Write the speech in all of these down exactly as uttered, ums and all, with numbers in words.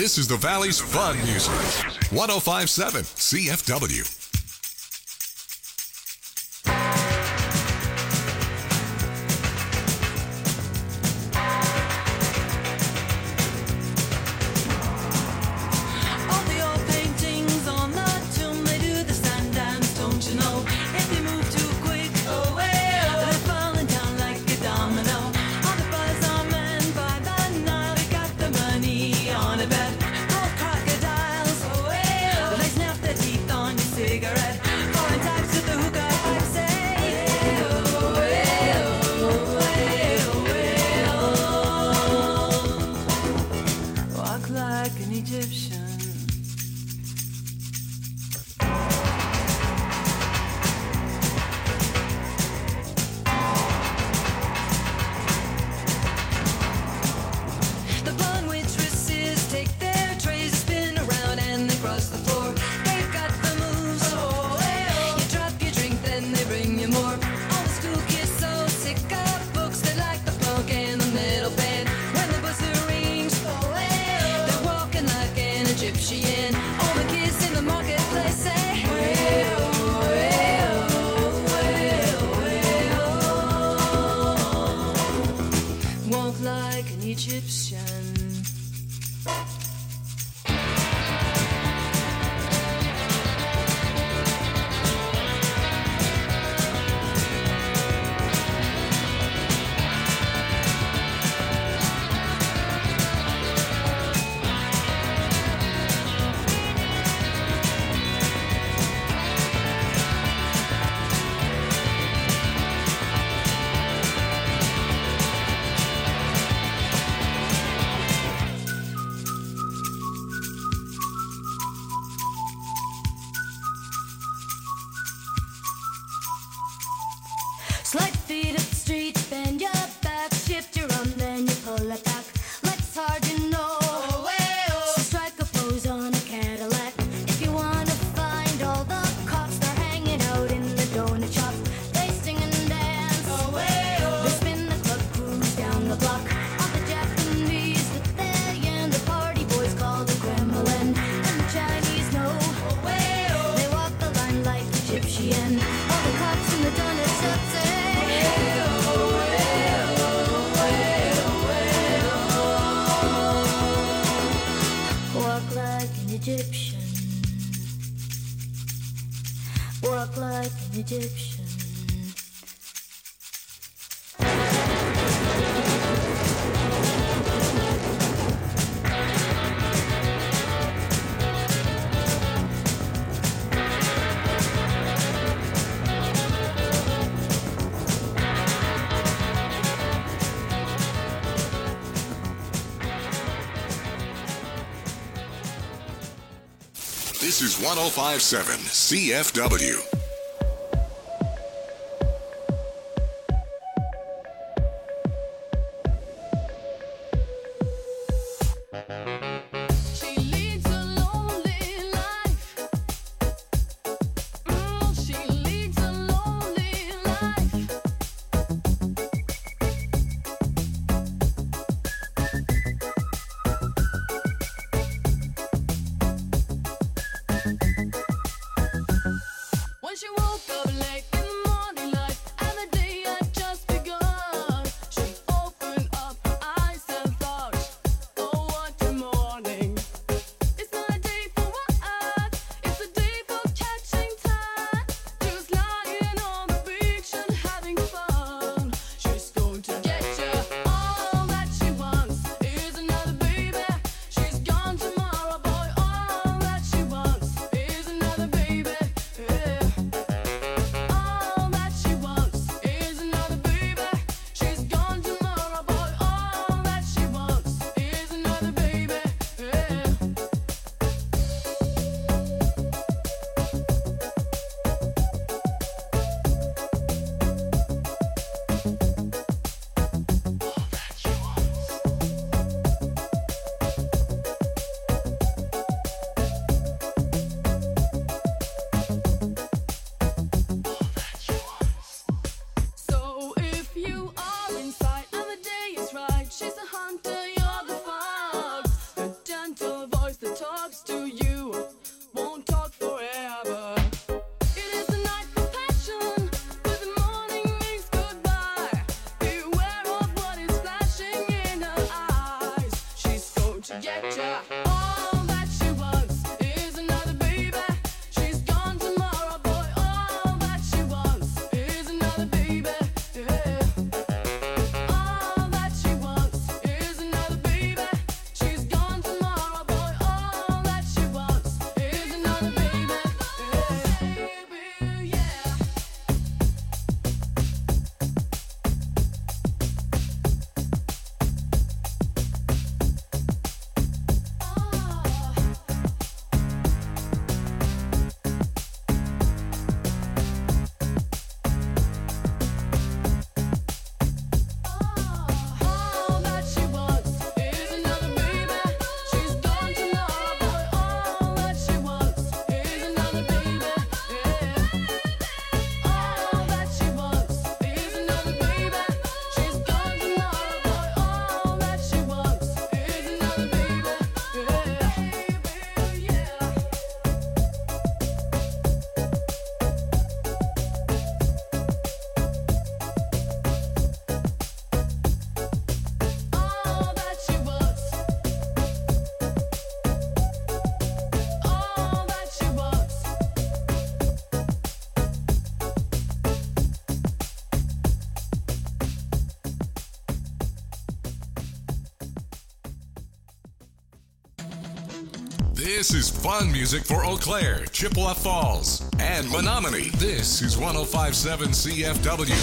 This is the Valley's fun music. one oh five point seven C F W. This is one oh five point seven C F W. This is fun music for Eau Claire, Chippewa Falls, and Menominee. This is one oh five point seven C F W.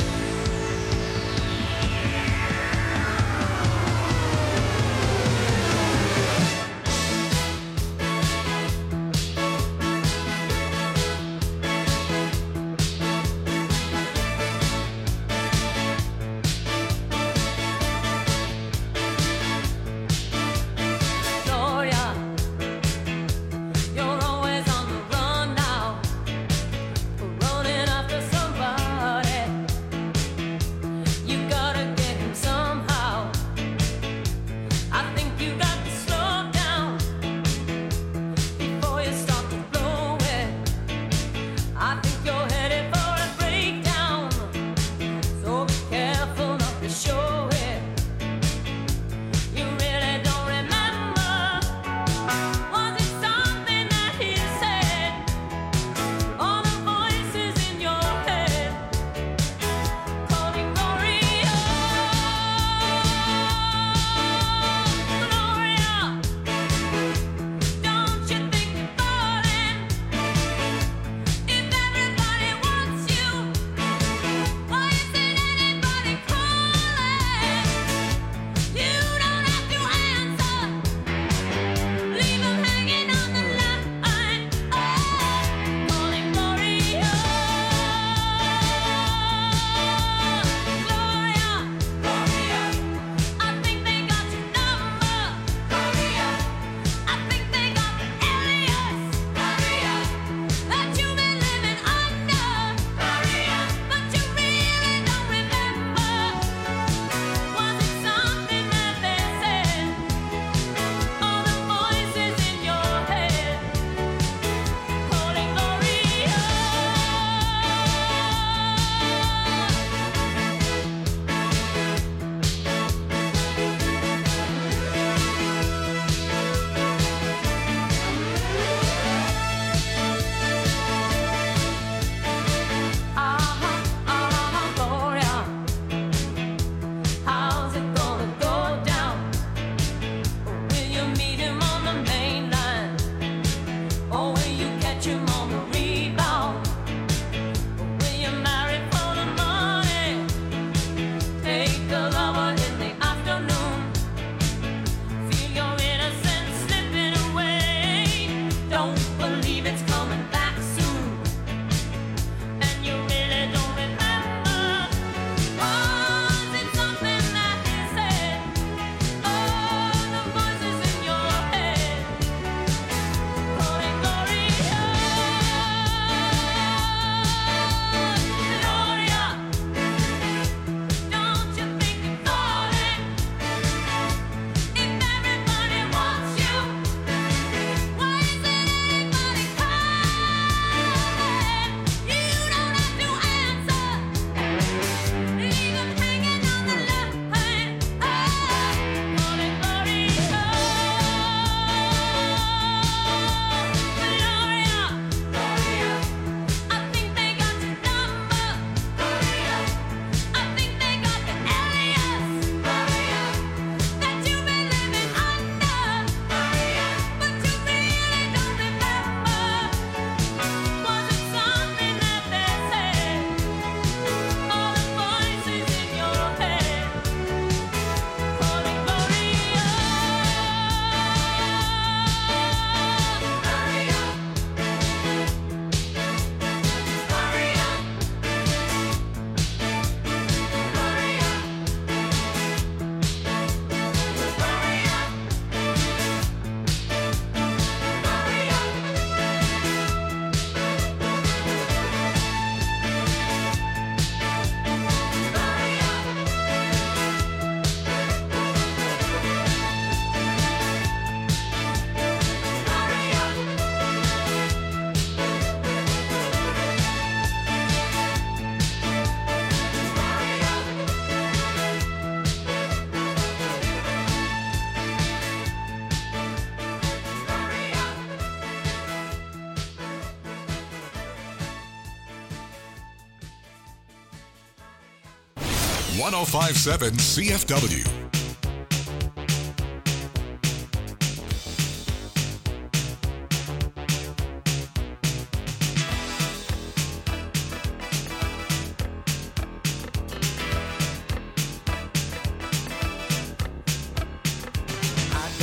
one oh five point seven C F W. C F W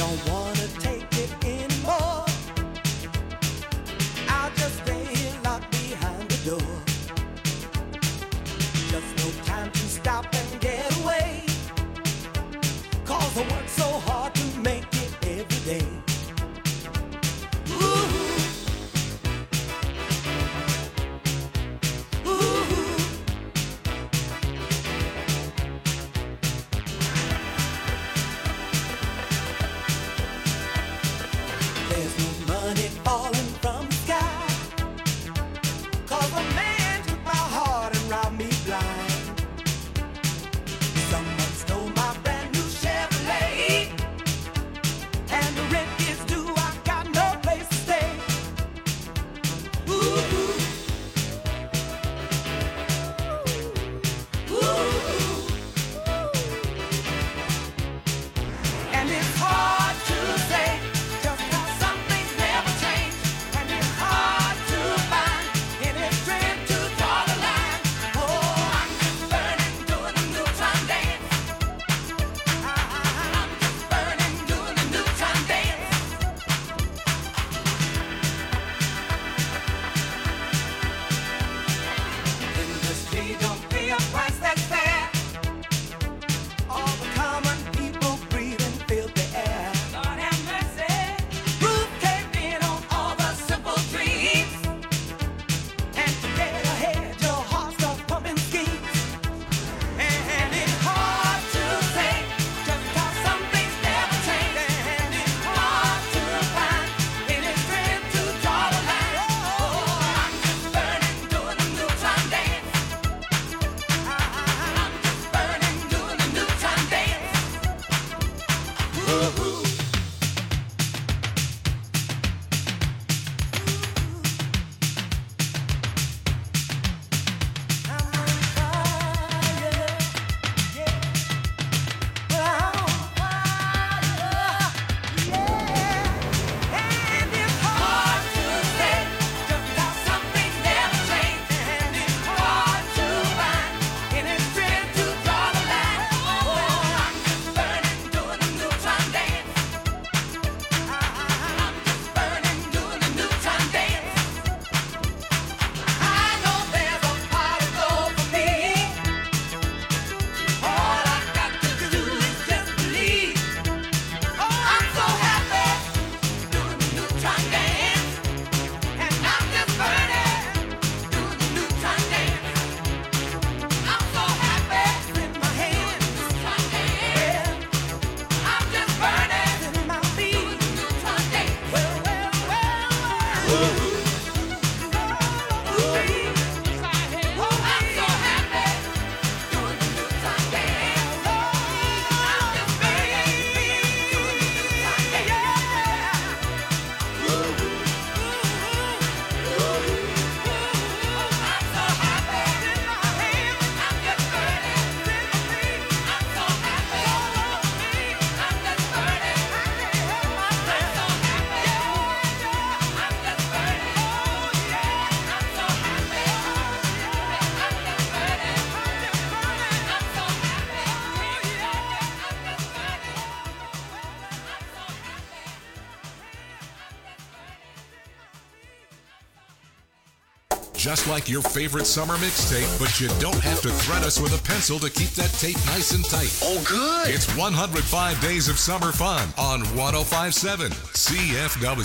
Just like your favorite summer mixtape, but you don't have to thread us with a pencil to keep that tape nice and tight. Oh, good. It's one hundred five Days of Summer Fun on one oh five point seven C F W.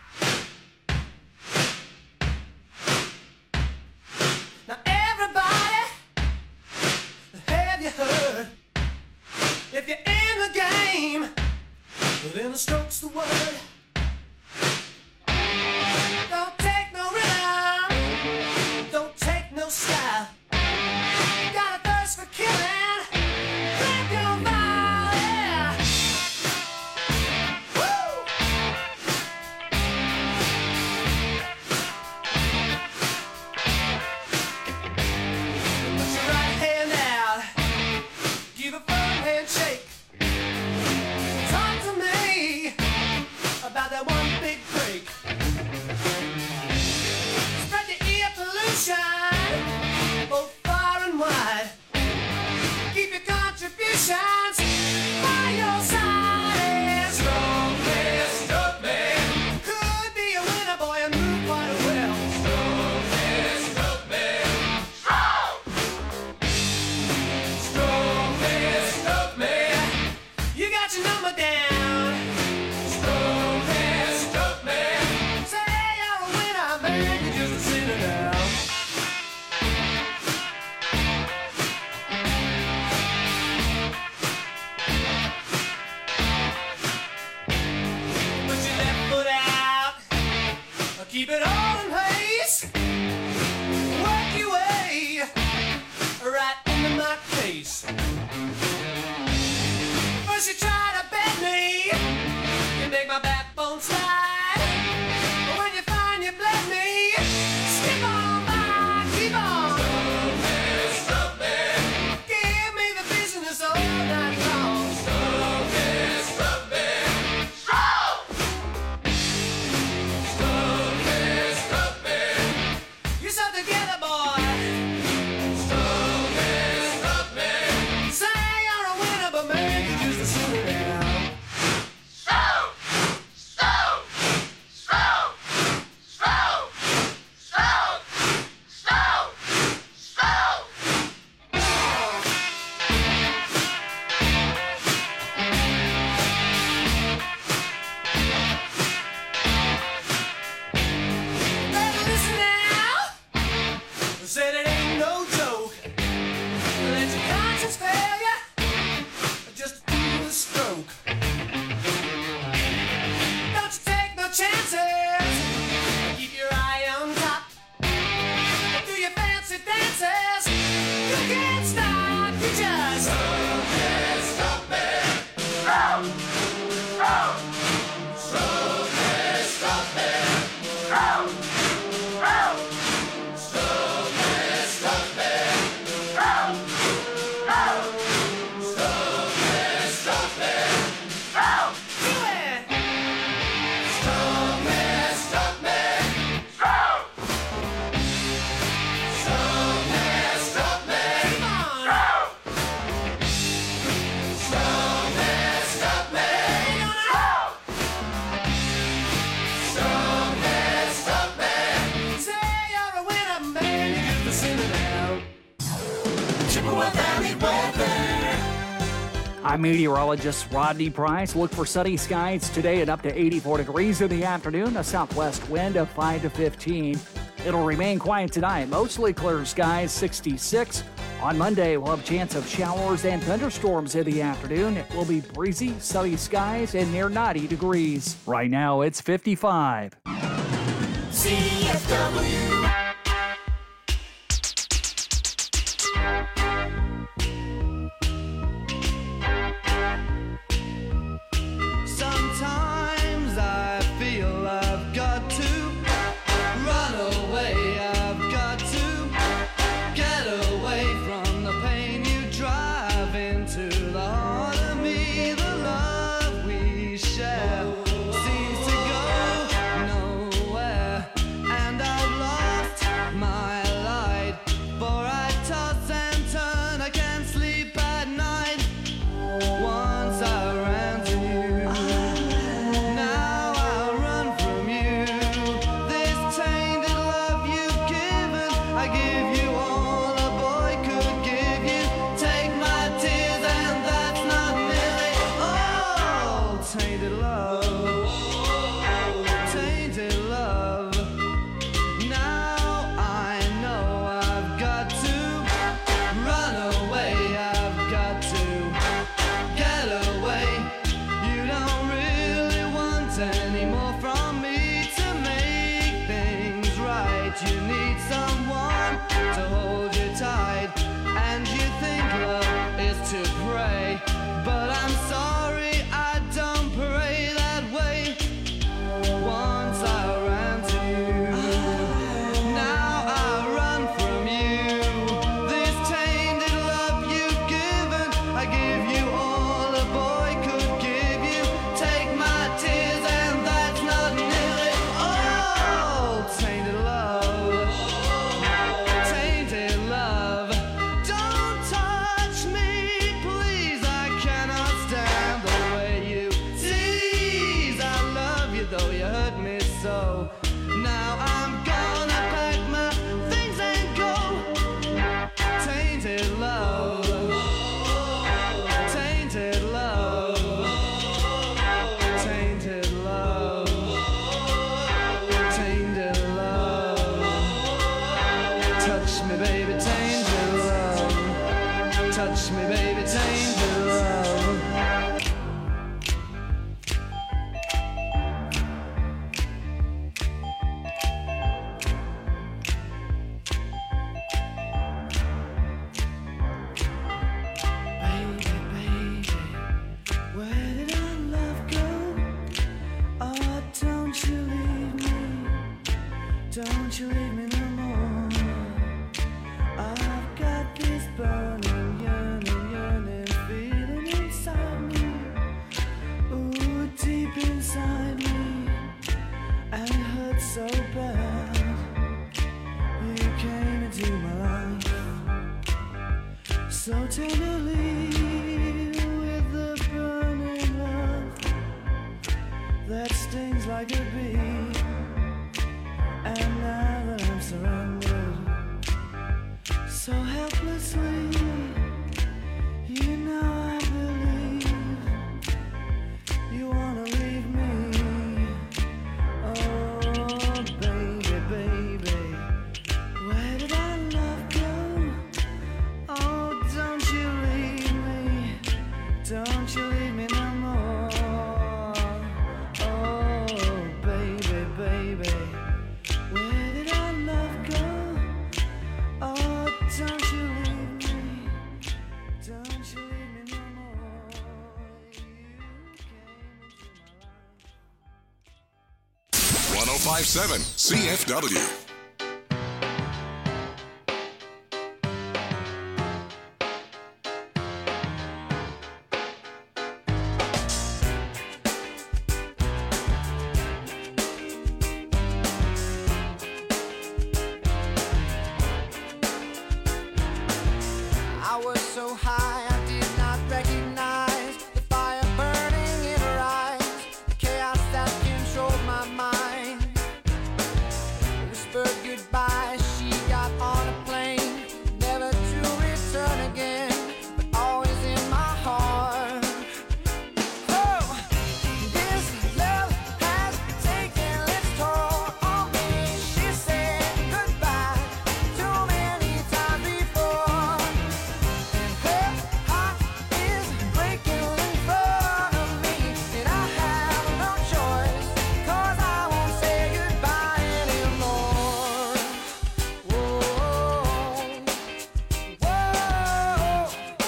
Now everybody, have you heard? If you're in the game, well, then the stroke's the word. Don't take no rhythm, don't take no style. Got a thirst for killing, grab your vial, yeah. Woo! Put your right hand out, give a firm handshake. Talk to me. together, boy. Stroke me, stroke me. Say you're a winner, but maybe just a sinner now. Stroke, stroke, stroke, stroke, stroke, stroke, stroke. Better listen now. Said it ain't no joke. Let your conscience fail you. Just do the stroke. Don't you take no chances. Keep your eye on top. Do your fancy dances. You can't stop. You just stop me, stop me. Stroke, stroke, stroke me, stop me. Stroke, stroke. Stroke me, stop me. Stroke, stroke. Stroke me, stop me. Stroke. Do it. Stroke me, stop me. Stroke. Stroke me, stop me. Come on. Stroke. Stroke me, stop me. Stroke. Stroke me, stop me. Say you're a winner, man. You get the sinner now. Chippewa Valley weather. I'm meteorologist Rodney Price. Look for sunny skies today and up to eighty-four degrees in the afternoon. A southwest wind of five to fifteen. It'll remain quiet tonight. Mostly clear skies, sixty-six. On Monday, we'll have a chance of showers and thunderstorms in the afternoon. It will be breezy, sunny skies, and near ninety degrees. Right now, it's fifty-five. C F W. Sometimes I feel I've got to run away. I've got to get away from the pain you drive into the heart of me. The love we share seems to go nowhere, and I've lost my light. For I toss and turn, I can't sleep at night. Once I ran to you, now I run from you. This tainted love you've given, I give you all a boy could give you. Take my tears and that's not nearly all. Tainted love, tainted love. Now I know I've got to run away. I've got to get away. You don't really want any more from me to make things right. You need someone to hold you tight, and you think love is to pray. But I'm sorry, I don't pray that way. Once I ran to you, now I run from you. This tainted love you've given, I give you all a boy could give you. Take my tears and that's not nearly all. Tainted love, tainted love. Don't touch me, please. I cannot stand the way you tease. I love you though you hurt me so. Now I'm gonna pack my things and go. Tainted love, tainted love, tainted love, tainted love. Touch me, baby, tainted love. Touch me, baby, tainted love. Baby, baby, where did our love go? Oh, don't you leave me. Don't you leave me no more. I've got this burning yearning, yearning. so tenderly with the burning love that stings like a bee. And now that I'm surrounded so helplessly, you know I believe you wanna leave me. Oh, baby, baby, where did our love go? Oh, don't you leave me, don't you leave me no more. Oh, baby, baby, where did our love go? Oh, don't you leave me, don't you leave me no more. You came into my life. one oh five point seven C F W. I was so high I did not recognize the fire burning in her eyes, the chaos that controlled my mind. Whispered goodbye, she got on a plane, never to return again, but always in my heart. Oh, this love has taken its toll on me. She said goodbye too many times before. Her heart is breaking in front of me, and I have no choice, 'cause I won't say goodbye anymore. Whoa, whoa,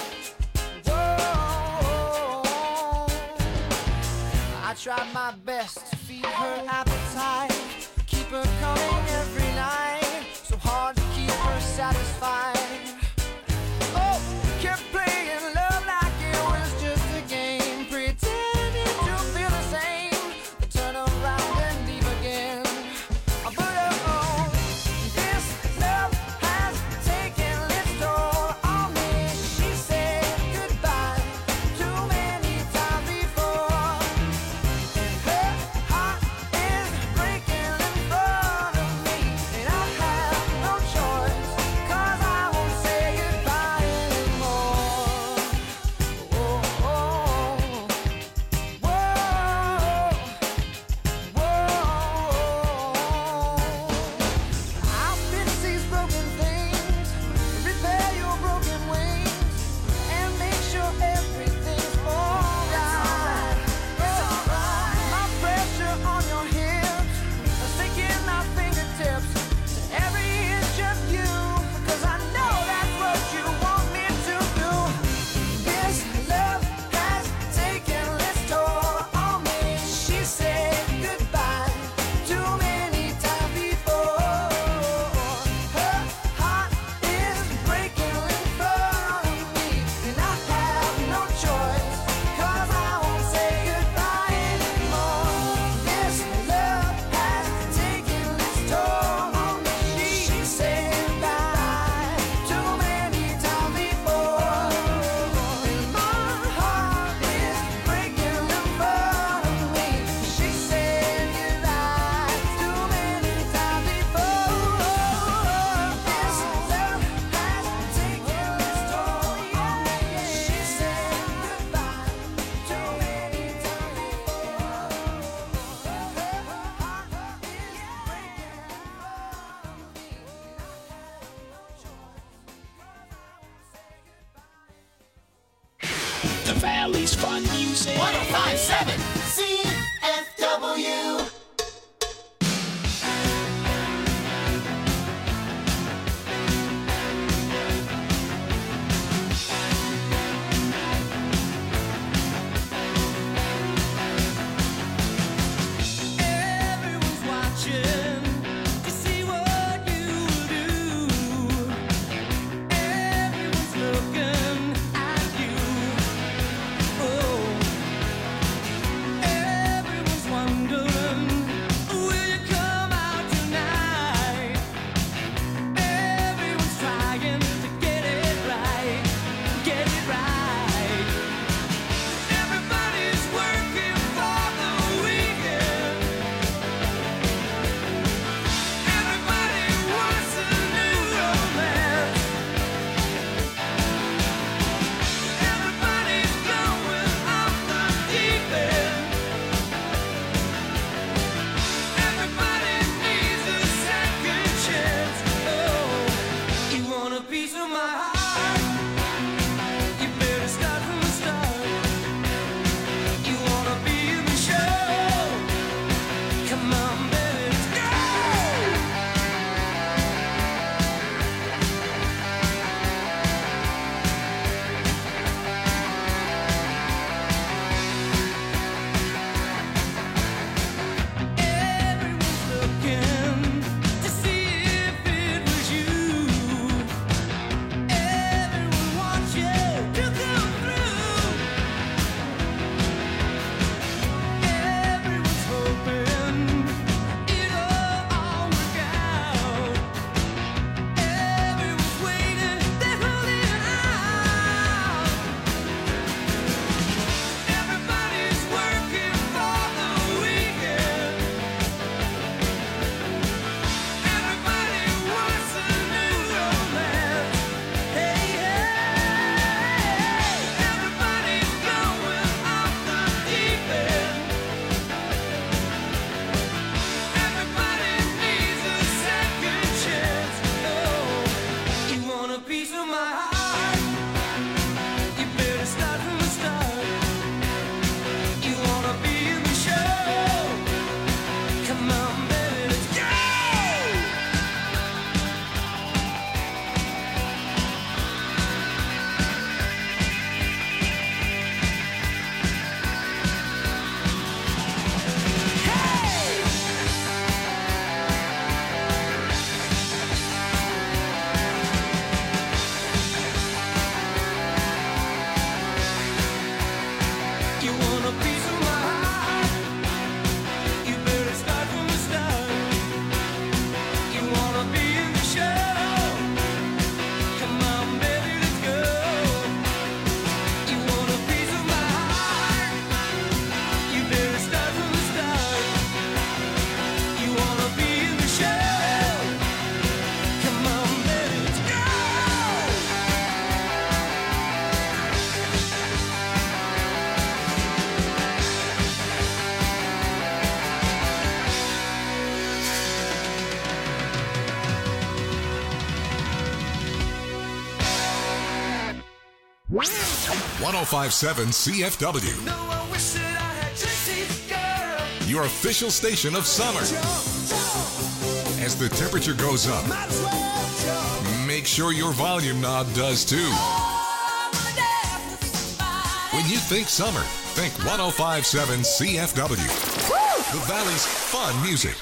whoa. I tried my best to feed her appetite, keep her coming every night, so hard to keep her satisfied. Oh, kept playing love like it was just a game, pretending to feel the same, but turn around and leave again. But oh, this love has taken its toll on me. She said goodbye too many times before, and her heart is breaking in front of me, and I have no choice, 'cause I won't say goodbye anymore. Oh, oh, whoa, whoa. I'll fix these broken things, repair your broken wings, and make sure everything's alright. It's alright. My pressure on your hips, sticking my fingertips to every inch of you, 'cause I know that's what you want me to do. This love has taken its toll on me. She said goodbye too many times before. Her heart is breaking in front of me, and I have no choice, 'cause I won't say goodbye anymore. This love has taken its toll on me. She said goodbye too many times before, and my heart is breaking in front of me. She said goodbye too many times before. This love has taken its toll on me. She said goodbye too many times before. Her heart is breaking in front of me, and I have no choice, 'cause I won't say goodbye. The Valley's fun music. one oh five point seven C F W. Everyone's watching to see what you do. Everyone's looking at you. Oh, one oh five point seven C F W. No, I wish that I had your teeth, girl. Your official station of summer. As the temperature goes up, Might as well jump. make sure your volume knob does too. When you think summer, think one oh five point seven C F W. The Valley's fun music.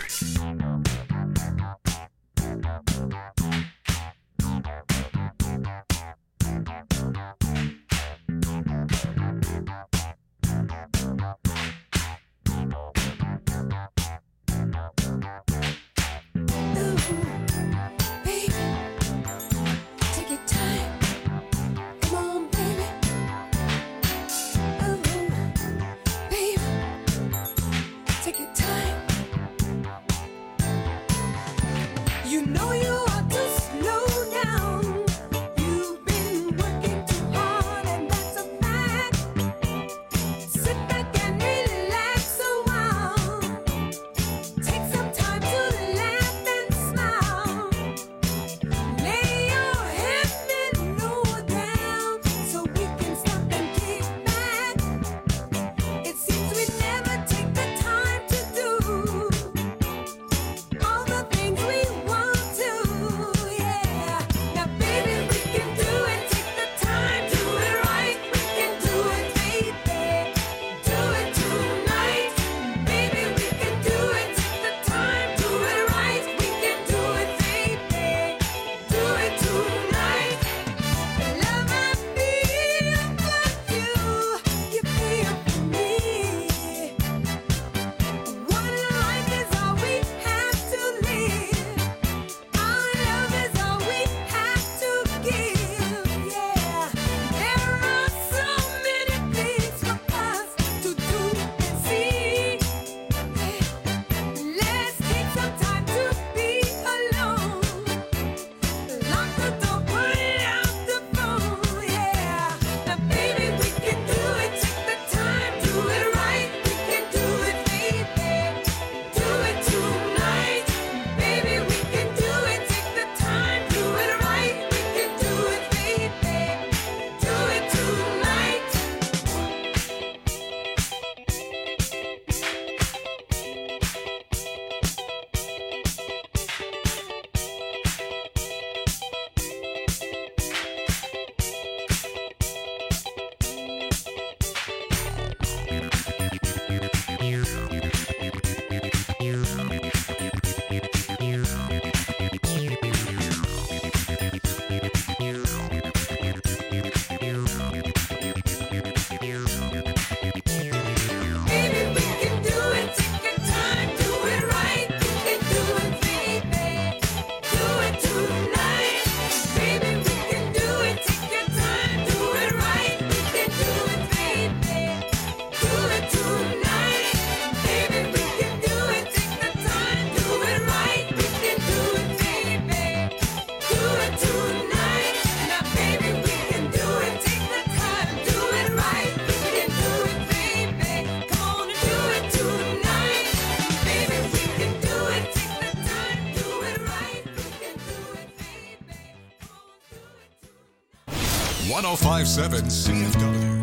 one oh five point seven C F W.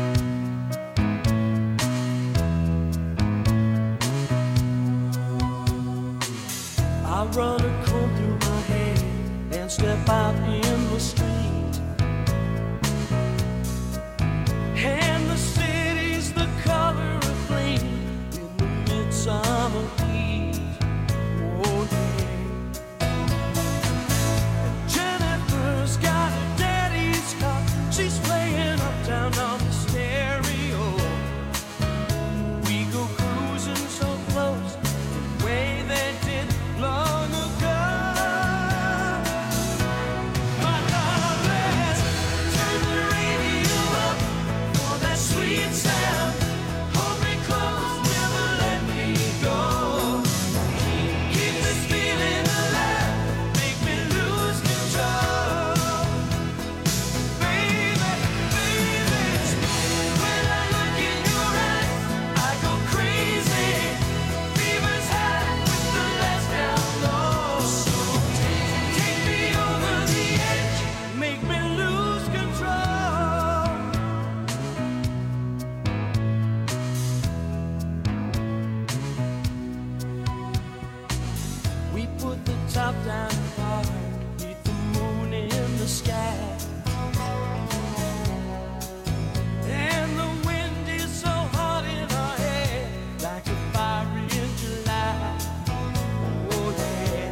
I run a comb through my hair and step out in the street. And the city's the color of flame in the midsummer heat. Oh yeah. And Jennifer's got a daddy's car. She's playing uptown on the stereo. We go cruising so close, the way they did long ago. My love. the sky. And the wind is so hot in our head, like a fire in July. Oh yeah.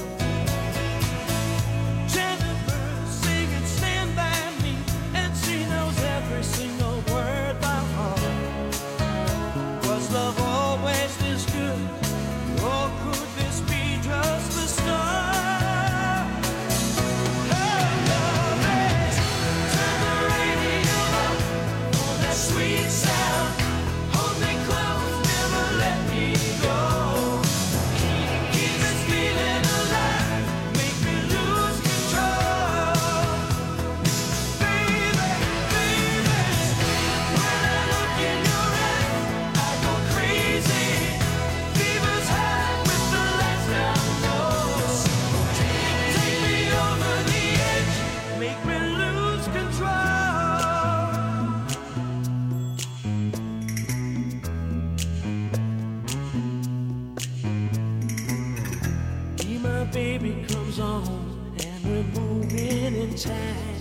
Jennifer singing Stand By Me, and she knows every single word by heart. Was love always this good, or could this be just the start? Her love is turn the radio up for that sweet sound. Hold me close, never let me go. Keep, keep this feeling alive, make me lose control. Baby, baby, when I look in your eyes, I go crazy. Fever's high with the lights down low. Take, take me over the edge, make me lose control. Me, my baby comes on, and we're moving in time.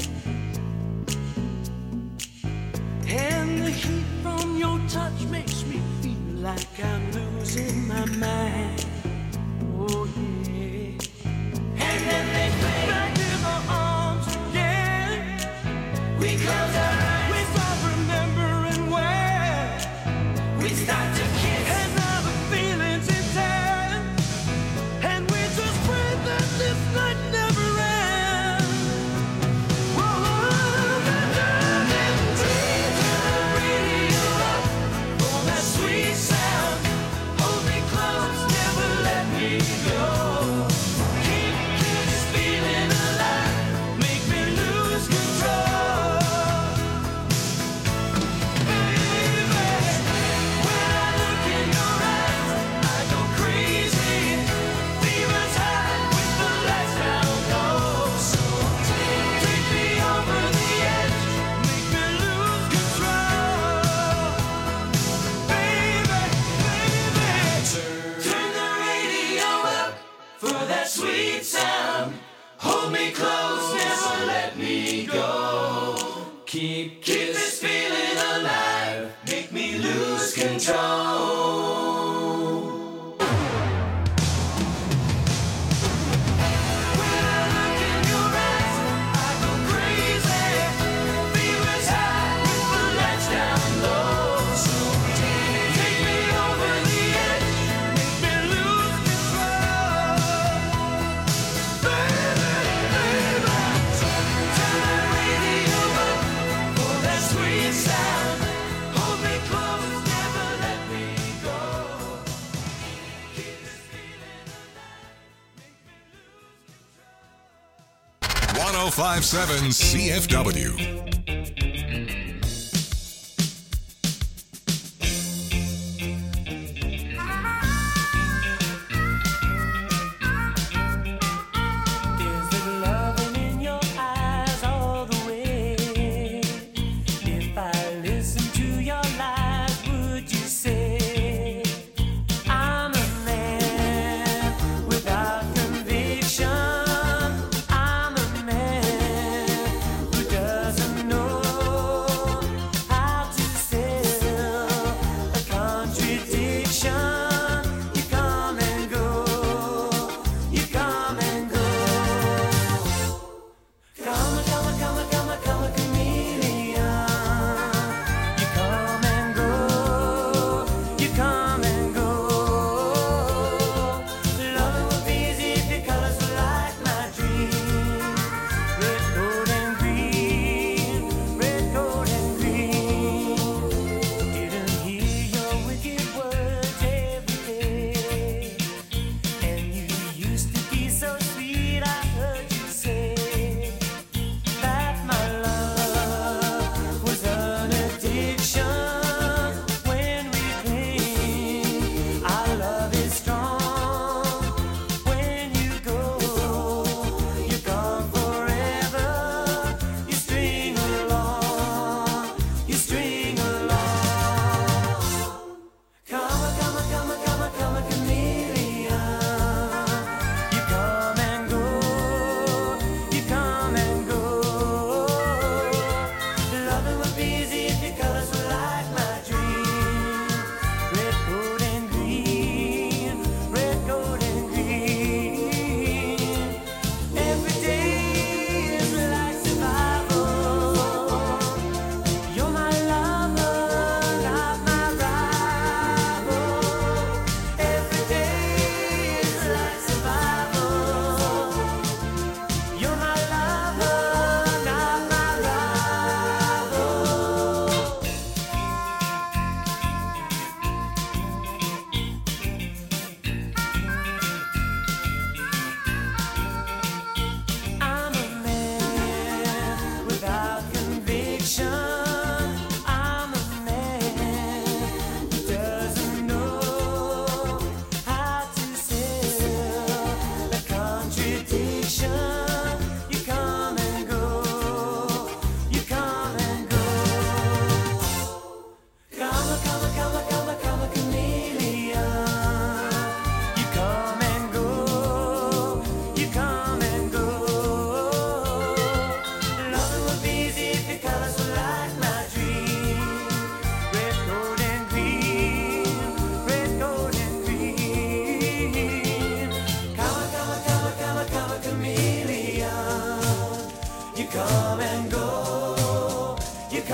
And the heat from your touch makes me feel like I'm losing my mind. Oh yeah. And then they play back in my arms again. We close our eyes, we start remembering where we start to kiss. And now the feeling's intense, and we just pray that this night never ends. Whoa, turn the radio up for that sweet sound. Hold me close, never let me go. Keep, keep this feeling alive, make me lose control. Baby, when I look in your eyes, I go crazy. Fever's high with the lights down low. So take, take me over the edge, make me lose control. Baby, baby, turn the radio up for that sweet sound. Hold me close, never let me go. Keep, keep this feeling alive, make me lose control. When I look in your eyes, I go crazy. Fever's high with the lights down low. So take, take me over the edge, make me lose control. Baby, baby, turn the radio up for that sweet sound. Hold me close, never let me go. Keep this feeling alive, make me lose control. one oh five point seven C F W. Is it loving in your eyes all the way? If I listen to your lies, would you say I'm a man without conviction? I'm a man who doesn't know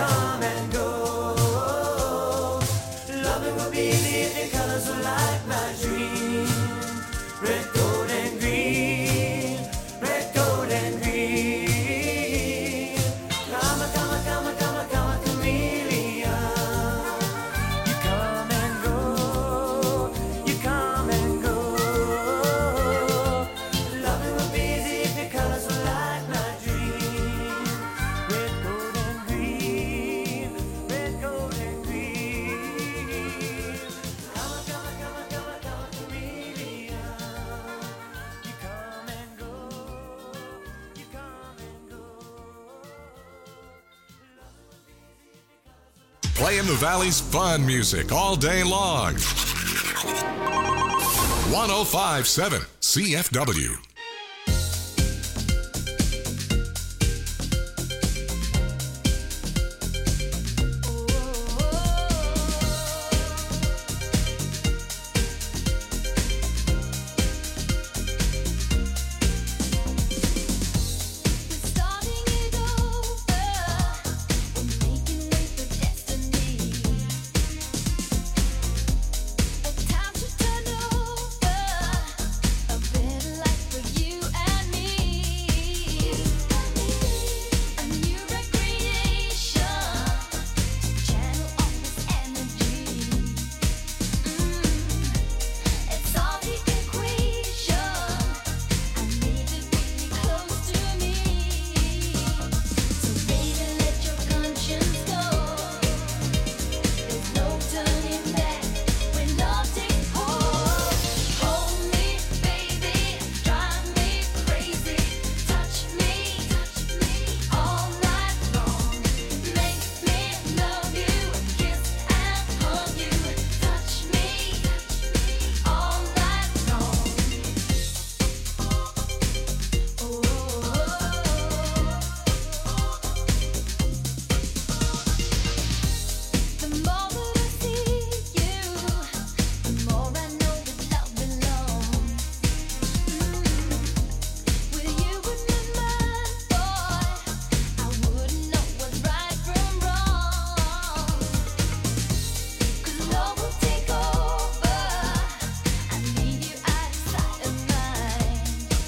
come and go. Loving will be the evening colors are like my dream. Red, gold, and green. Red, gold, and green. Come, come, come, come, come, chameleon. You come and go. You come and go. Loving will be the evening colors are like my dream. Red, gold, and green. Red, gold, and green. Come, come, come, come, come, chameleon. You come and go. You come and go. Playing the Valley's fun music all day long. one oh five point seven C F W. Starting it over, we're making way for destiny. It's time to turn over a better life for you and me. A new recreation, channel all this energy. It's all the equation. I need to be close to me. So baby, let your conscience go. There's no turning back when love takes hold. Hold me, baby, drive me crazy. Touch me, touch me all night long. Make me love you, kiss and hug you. Touch me all night long. The more that I see you, the more I know that love belongs. With you in my mind, boy, I wouldn't know what's right from wrong. 'Cause love will take over. I need you outside of mine.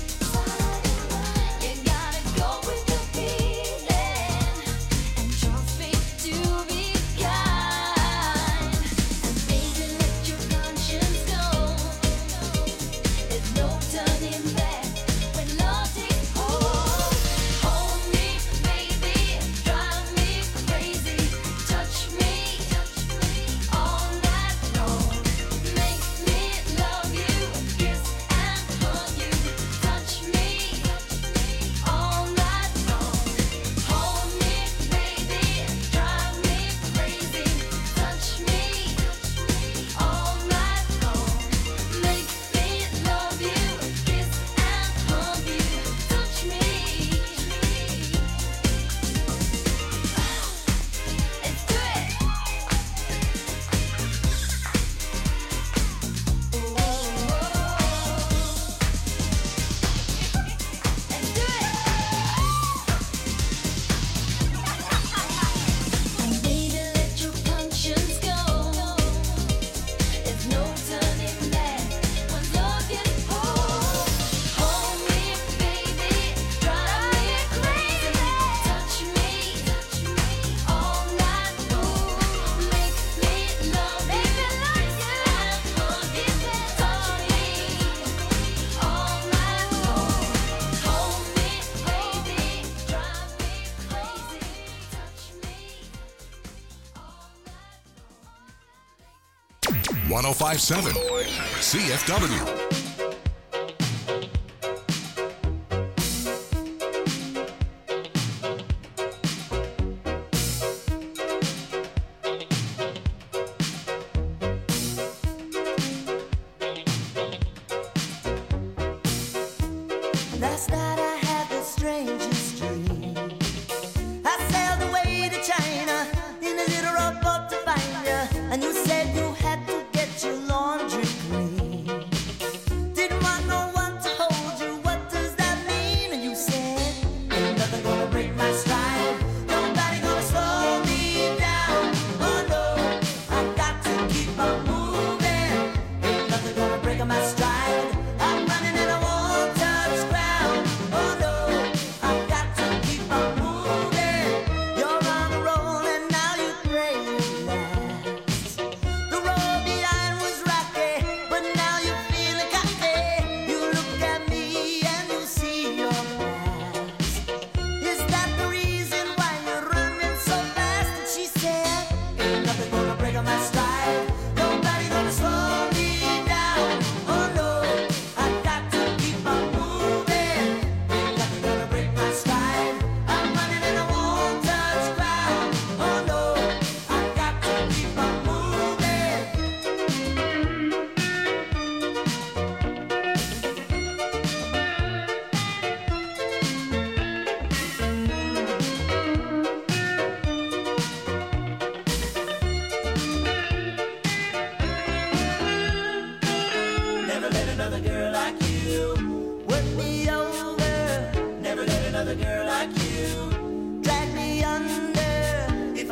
You gotta go with the feeling and trust me to be kind. And baby, let your conscience go. There's no turning back when love takes hold. Hold me, baby, drive me crazy. Touch me, touch me all night long. Make me love you, kiss and hug you. Touch me all night long. Hold me, baby, drive me crazy. Touch me all night long. Make me love you, kiss and hug you. Touch me. Let's do it. Let's do it. Baby, let your conscience go. There's no turning back when love gets hold. Hold me, baby, drive me crazy. Touch me, touch me all night long. Make me love you, kiss and hug you. Touch me all night long. Hold me, baby, drive me crazy. Touch me all night long. one oh five point seven C F W. Last night I had the strangest dream. I sailed away to China in a little rowboat to find you, and you said you had to get your laundry clean. Didn't want no one to hold you. What does that mean? And you said, ain't nothing gonna break my stride. Nobody gonna slow me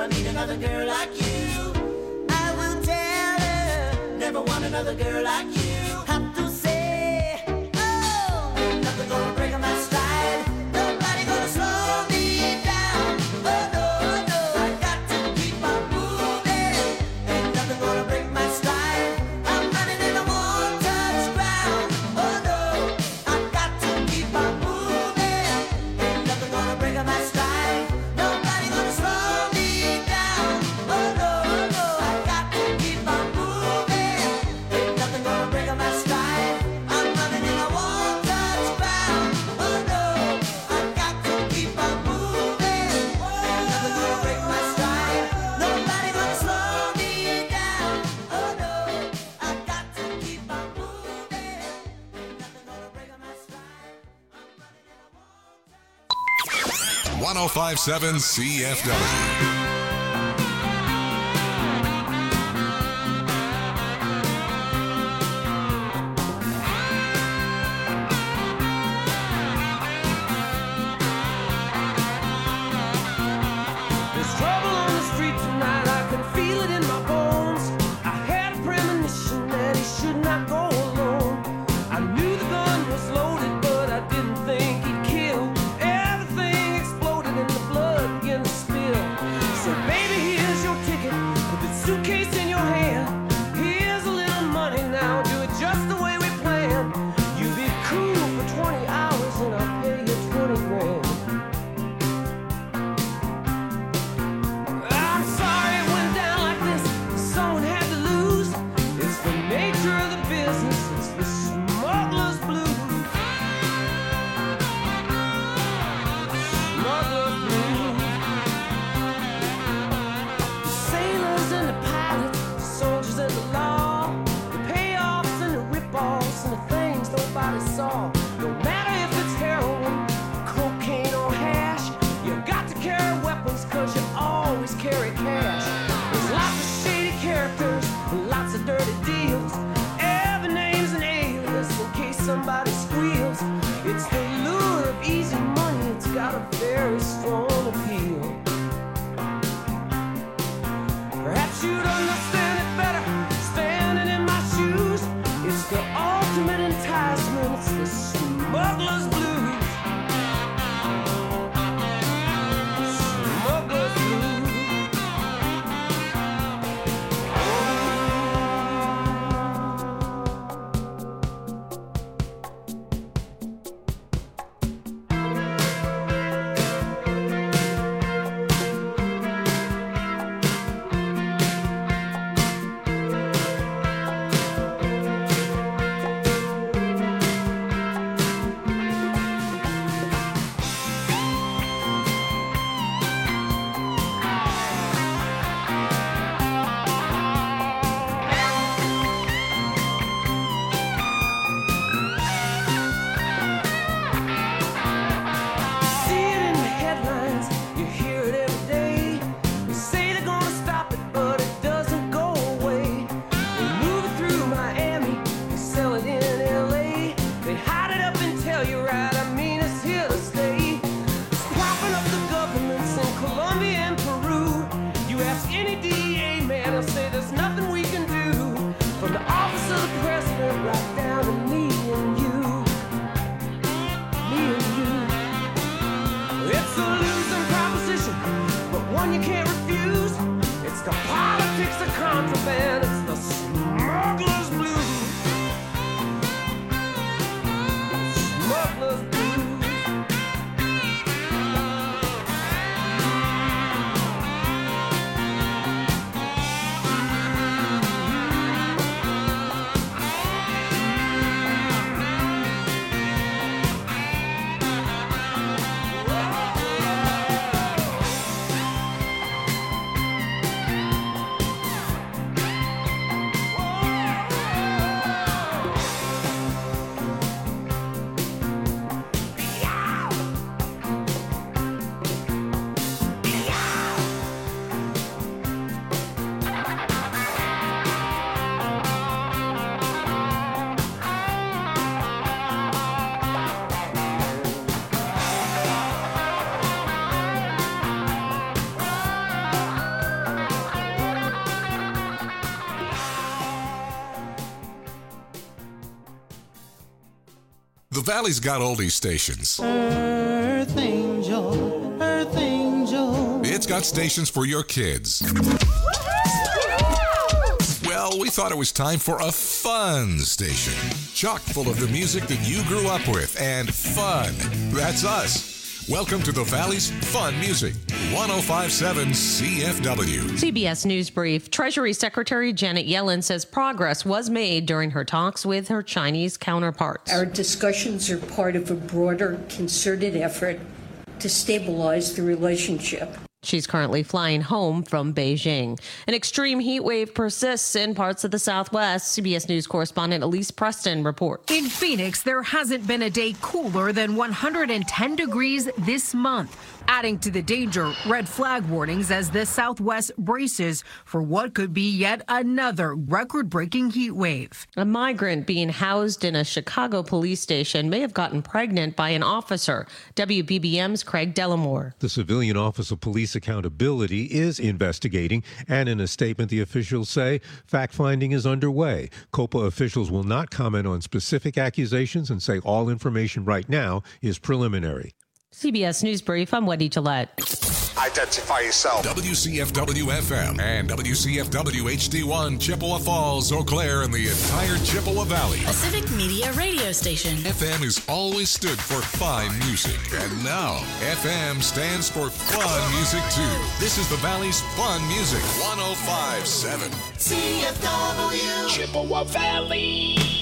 I meet another girl like you, I will tell her, never want another girl like you. Have to say, oh, ain't nothing gonna break my stride. Nobody gonna slow me down. Oh no, no, I got to keep on moving. Ain't nothing gonna break my stride. I'm running and I won't touch ground. Oh no, I got to keep on moving. Ain't nothing gonna break my stride. Nobody gonna slow me down. Oh no, no, I got to keep on moving. Ain't nothing gonna break my stride. I'm running and I won't touch ground. Oh no, I got to keep on moving. Ain't nothing gonna break my stride. Nobody gonna slow me down. Oh no, I got to keep on moving. Ain't nothing gonna break my stride. I'm running and I won't touch. one oh five point seven C F W. There's trouble on the street tonight, I can feel it in my bones. I had a premonition that he should not go alone. I knew the gun was loaded, but I didn't think he'd kill. Everything exploded and the blood began to spill. So baby, here's your ticket, put the suitcase in your hand. Here's a little money now, do it just the way we planned. You be cool for twenty hours and I'll pay you twenty grand. I'm sorry it went down like this. Someone had to lose. It's the nature of the business. It's the smuggler's blues. Smuggler's blues. The sailors and the pilots, the soldiers and the law, the payoffs and the rip-offs and the things nobody saw. No matter if it's heroin, cocaine or hash, you got to carry weapons cause you always carry cash. There's lots of shady characters, lots of dirty deals. Every name's an alias in case somebody squeals. It's the lure of easy money, it's got a very strong appeal. Perhaps you'd understand it better standing in my shoes. It's the ultimate enticement, it's the smuggler's blues. Smuggler's blues. See it in the headlines, you hear it every day. They say they're gonna stop it, but it doesn't go away. They move it through Miami, they sell it in L A. They hide it up in Telluride, I mean it's here to stay. It's propping up the governments in Colombia and Peru. You ask any D E A man, he'll say there's nothing we can do. From the office of the president right down to me and you. Me and you. It's a losing proposition, but one you can't refuse. It's the politics of contraband, it's the smuggler's blues. Smuggler's blues. The Valley's got oldie stations. Earth angel, earth angel. It's got stations for your kids. Well, we thought it was time for a fun station. Chock full of the music that you grew up with, and fun. That's us. Welcome to the Valley's Fun Music, one oh five point seven C F W. C B S News Brief. Treasury Secretary Janet Yellen says progress was made during her talks with her Chinese counterparts. Our discussions are part of a broader, concerted effort to stabilize the relationship. She's currently flying home from Beijing. An extreme heat wave persists in parts of the Southwest. C B S News correspondent Elise Preston reports. In Phoenix, there hasn't been a day cooler than one hundred ten degrees this month, adding to the danger red flag warnings as the Southwest braces for what could be yet another record-breaking heat wave. A migrant being housed in a Chicago police station may have gotten pregnant by an officer. W B B M's Craig Delamore. The Civilian Office of Police Accountability is investigating, and in a statement, the officials say fact-finding is underway. COPA officials will not comment on specific accusations and say all information right now is preliminary. C B S News Brief, I'm Wendy Gillette. Identify yourself. W C F W F M and W C F W H D one, Chippewa Falls, Eau Claire, and the entire Chippewa Valley. A civic media radio station. F M has always stood for fine music, and now F M stands for fun music too. This is the Valley's Fun Music, one oh five point seven C F W. Chippewa Valley.